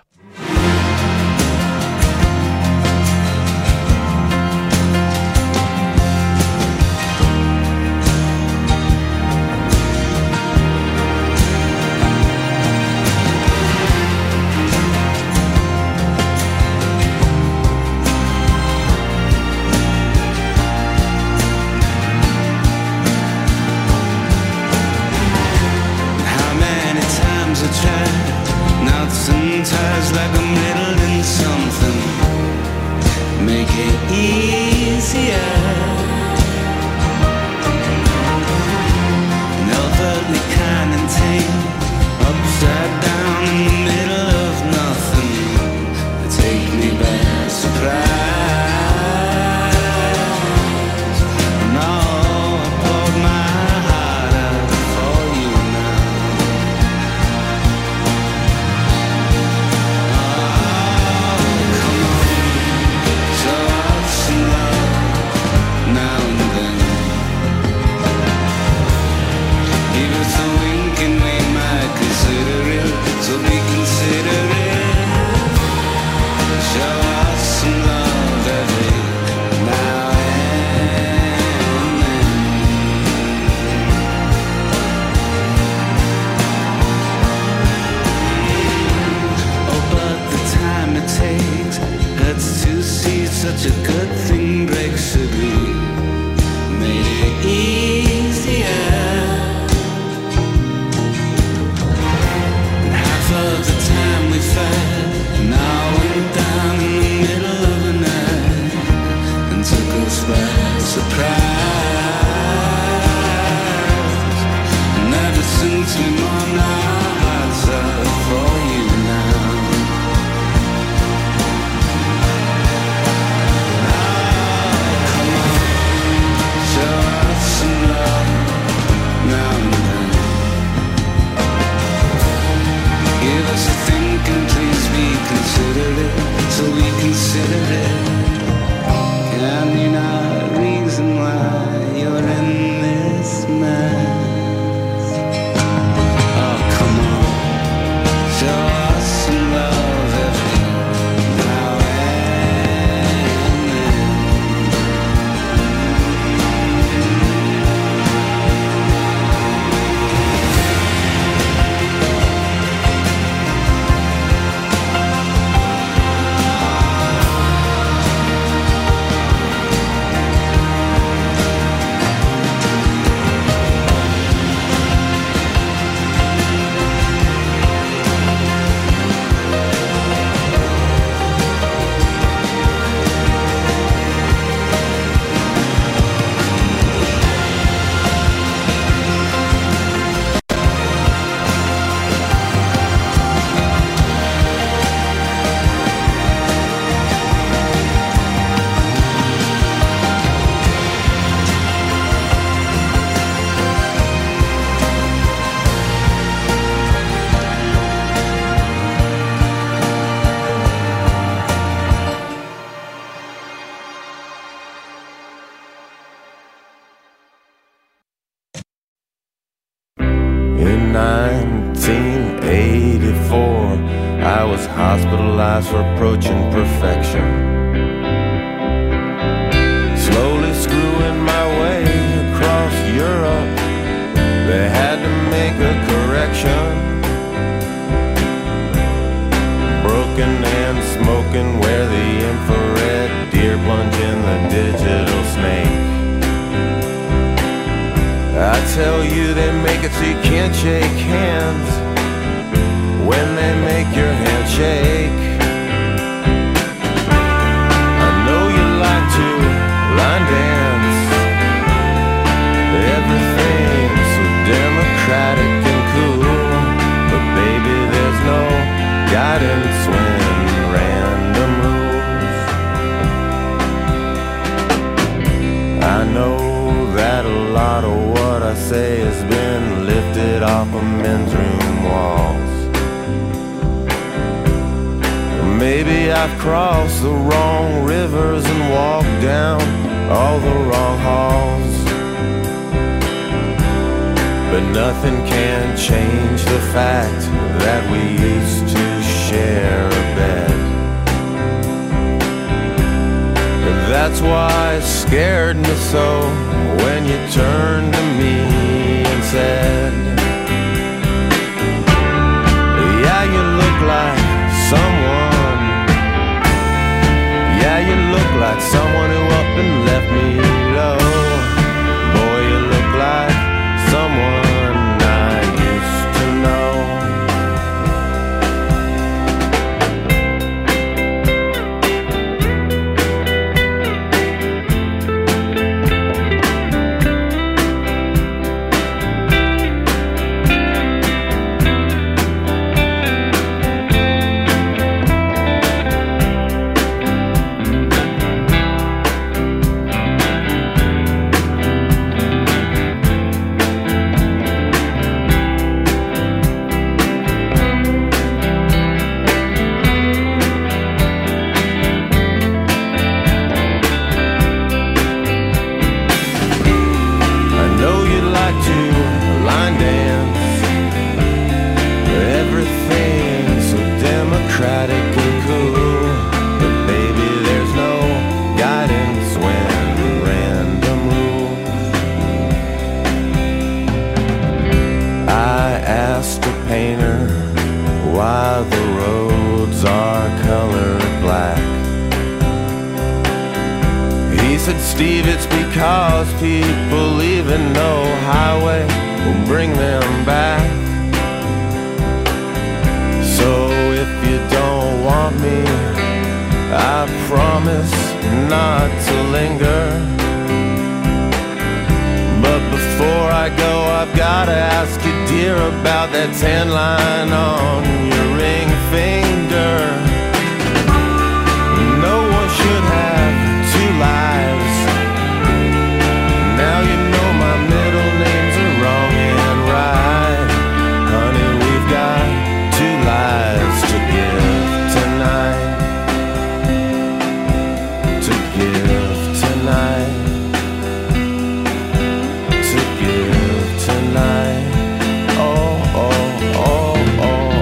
Sometimes like I'm middled in something, make it easier. An elderly kind and tame, upside down in the middle of nothing. They take me by surprise. No, I poured my heart out for you now. So we consider it. Show us some love every now and then. Oh, but the time it takes hurts to see such a good thing breaks to be. Made it easier. Of the time we fight, now we're down in the middle of the night, and took us by surprise. And ever since we won, our hearts are for you now. Oh, come on, show us some love now and then. Give us a thinking, please be considerate, so we consider it. Can you not reason why you're in this mess? Oh, come on, show us some love every now and then. nineteen eighty-four, I was hospitalized for approaching perfection. Slowly screwing my way across Europe, they had to make a correction. Broken and smoking where the infrared deer plunge in the digital snake. I tell you, they make it so you can't shake hands when they make your hand shake. I know you like to line dance I say has been lifted off of men's room walls. Maybe I've crossed the wrong rivers and walked down all the wrong halls. But nothing can change the fact that we used to share a bed. And that's why it scared me so when you turned to me and said, yeah, you look like someone. Yeah, you look like someone who up and left me low. Boy, you look like someone I used to know. Steve, it's because people even know highway will bring them back. So if you don't want me, I promise not to linger. But before I go, I've gotta ask you, dear, about that tan line on your ring finger. No one should have two lives. Now you know my middle names are wrong and right. Honey, we've got two lives to give tonight. To give tonight. To give tonight. Oh, oh, oh, oh,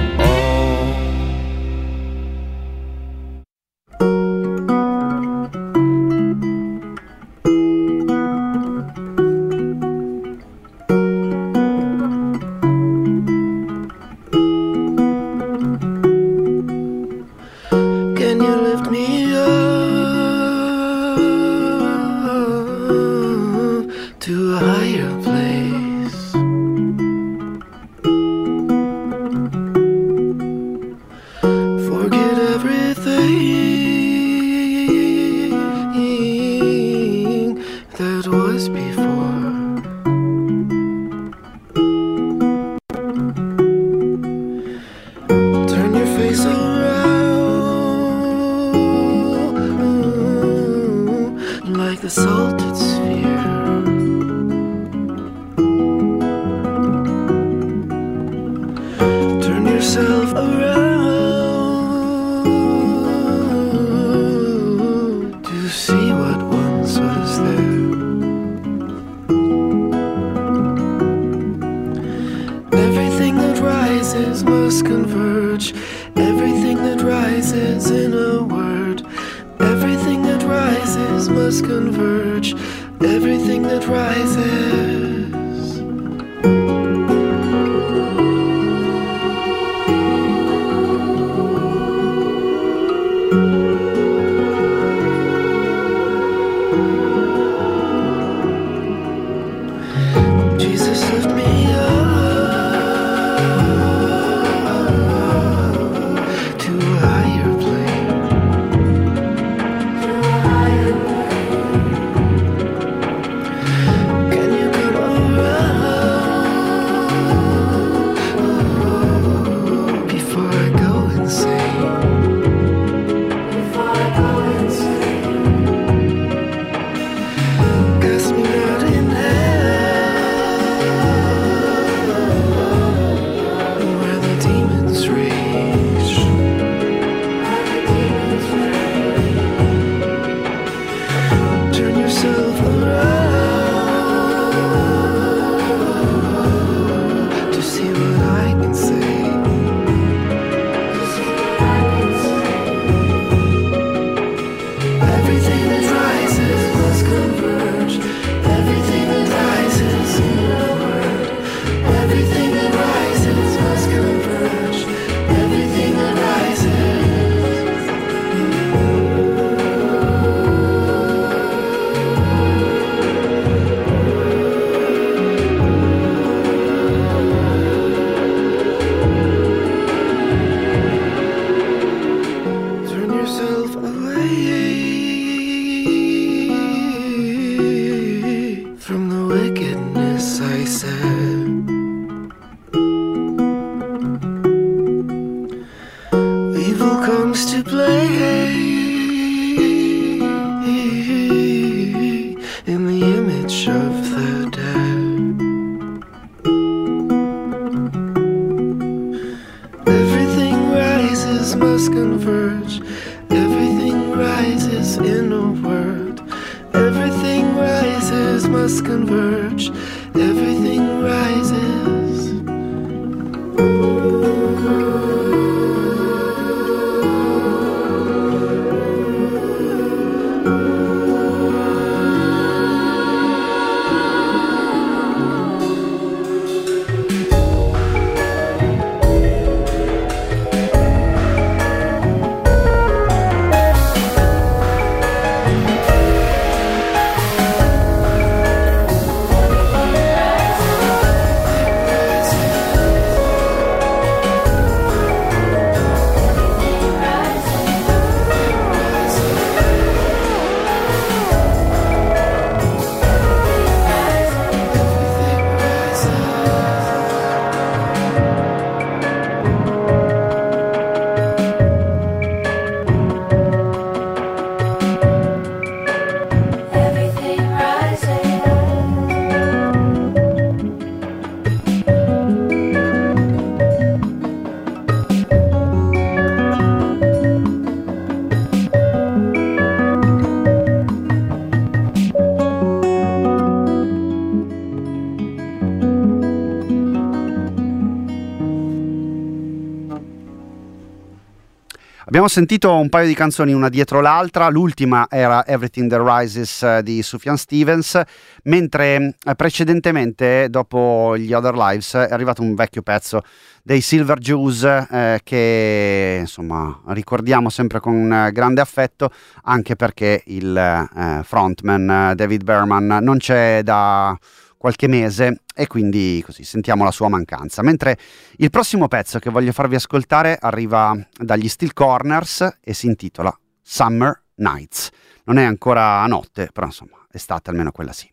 Can you come said. Evil comes to play in the image of the dead. Everything rises must converge. Everything rises in a word. Everything rises must converge. Everything rises. Abbiamo sentito un paio di canzoni una dietro l'altra, l'ultima era Everything That Rises di Sufjan Stevens, mentre precedentemente, dopo gli Other Lives, è arrivato un vecchio pezzo dei Silver Jews eh, che insomma ricordiamo sempre con grande affetto, anche perché il eh, frontman David Berman non c'è da qualche mese e quindi così sentiamo la sua mancanza. Mentre il prossimo pezzo che voglio farvi ascoltare arriva dagli Steel Corners e si intitola Summer Nights. Non è ancora notte, però insomma estate almeno quella sì.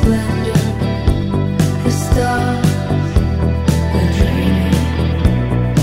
Stars, the dreaming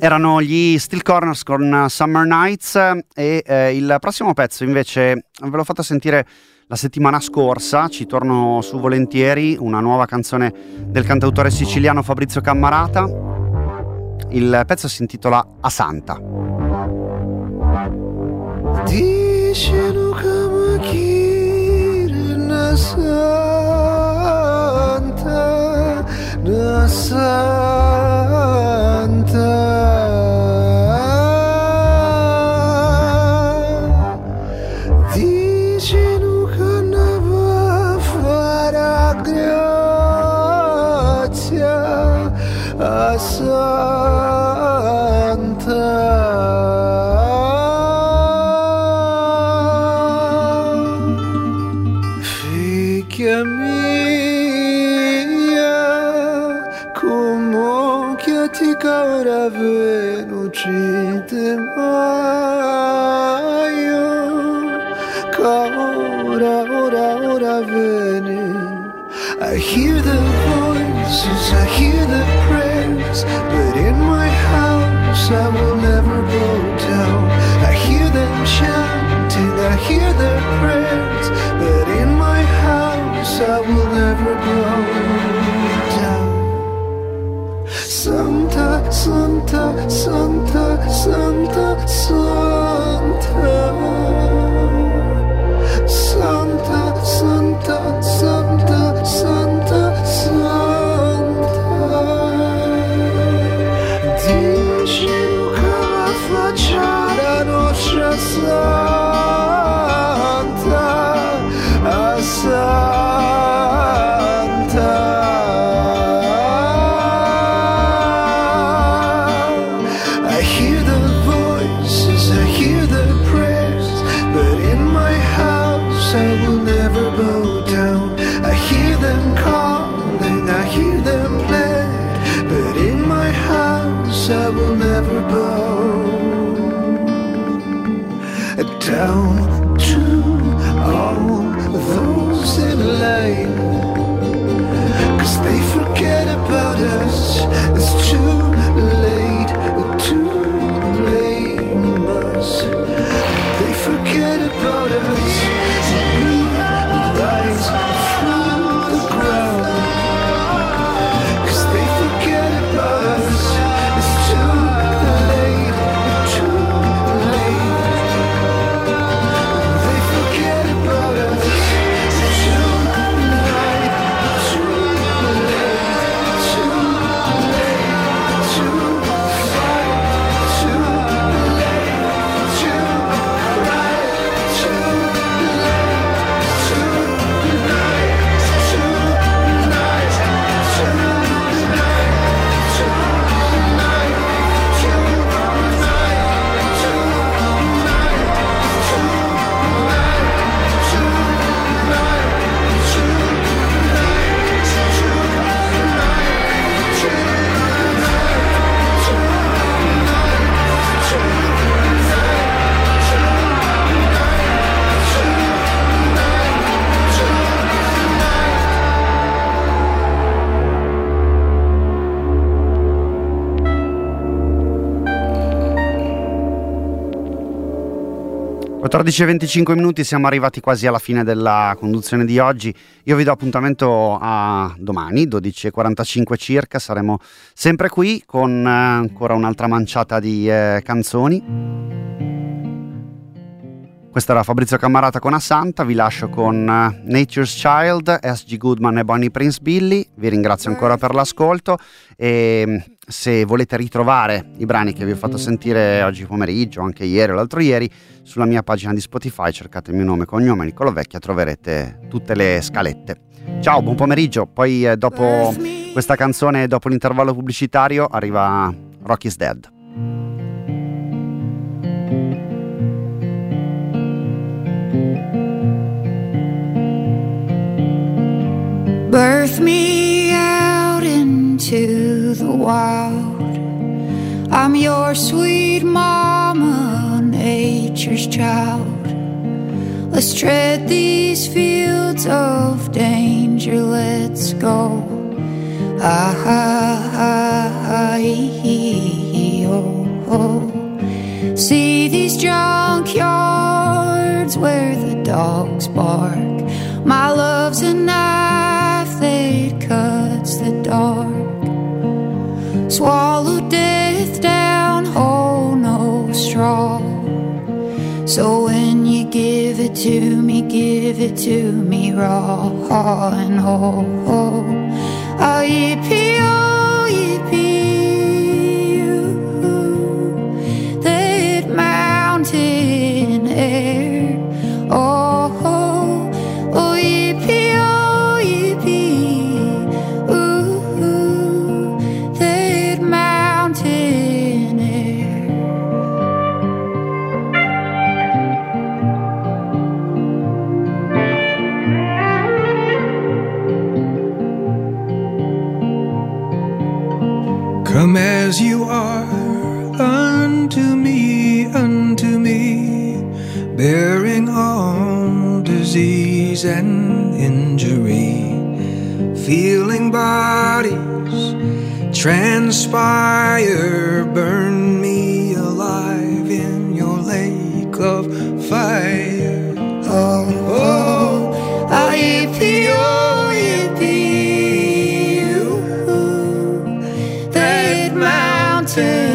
Erano gli Steel Corners con Summer Nights e eh, il prossimo pezzo invece ve l'ho fatto sentire la settimana scorsa, ci torno su volentieri, una nuova canzone del cantautore siciliano Fabrizio Cammarata. Il pezzo si intitola A Santa. Dicono che mi chiede una santa, una santa. Dicono che ne va a fare grazia a santa. Figlia mia, come che ti cara venucite mai, ora, ora, ora veni. I hear the voices, I hear the prayers, but in my house I will never go down. I hear them chanting, I hear their prayers, but in my house I will never go down. Santa, Santa, Santa, Santa, Santa, Santa, Santa, Santa, Santa, Santa. Dici che la faccia nostra Santa, a Santa. I hear the voices, I hear the prayers, but in my house I will never bow down. I hear them calling, I hear them play, but in my house I will never bow down to all those in line, 'cause they forget about us. It's too late to blame us. They forget about us. We rise from the ground, 'cause they forget about us. It's too late, too late. They forget about us. It's too late, too late, too late, too fight, too late, too right, too late, tonight, tonight, quattordici e venticinque minuti, siamo arrivati quasi alla fine della conduzione di oggi. Io vi do appuntamento a domani, dodici e quarantacinque circa, saremo sempre qui con eh, ancora un'altra manciata di eh, canzoni. Questo era Fabrizio Cammarata con A Santa, vi lascio con uh, Nature's Child, S G Goodman e Bonnie Prince Billy, vi ringrazio ancora per l'ascolto e se volete ritrovare i brani che vi ho fatto sentire oggi pomeriggio, anche ieri o l'altro ieri, sulla mia pagina di Spotify cercate il mio nome e cognome Nicola Vecchia, troverete tutte le scalette. Ciao, buon pomeriggio, poi eh, dopo questa canzone, dopo l'intervallo pubblicitario, arriva Rocky's Dead. Birth me out into the wild. I'm your sweet mama, nature's child. Let's tread these fields of danger, let's go. Ah, ah, ah, ah, ee, ee, oh. oh. See these junkyards where the dogs bark. My love's a knife that cuts the dark. Swallow death down whole, no straw. So when you give it to me, give it to me raw and whole. Oh, oh, yippee, oh, yippee, that mountain air. Oh, oh, oh, yippee, oh, yippee, ooh, that mountain air. Come as you are unto me, unto me, bearing all disease and injury, feeling bodies transpire, burn me alive in your lake of fire. Oh, oh, oh, yippee, oh, yippee, ooh, that mountain